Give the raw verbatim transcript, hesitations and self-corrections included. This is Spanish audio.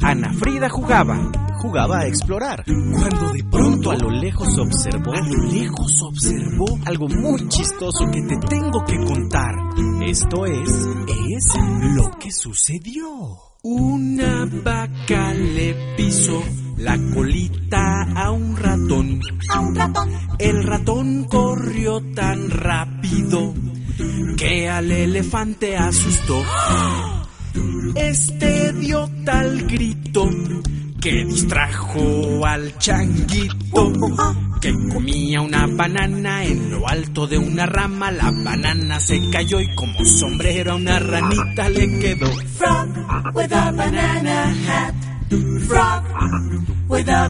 Ana Frida jugaba, jugaba a explorar, cuando de pronto a lo lejos observó, a lo lejos observó algo muy chistoso que te tengo que contar. Esto es, es lo que sucedió. Una vaca le pisó la colita a un ratón. A un ratón. El ratón corrió tan rápido que al elefante asustó. Este dio tal grito que distrajo al changuito, que comía una banana en lo alto de una rama. La banana se cayó y como sombrero a una ranita le quedó. Frog with a banana hat. Frog with a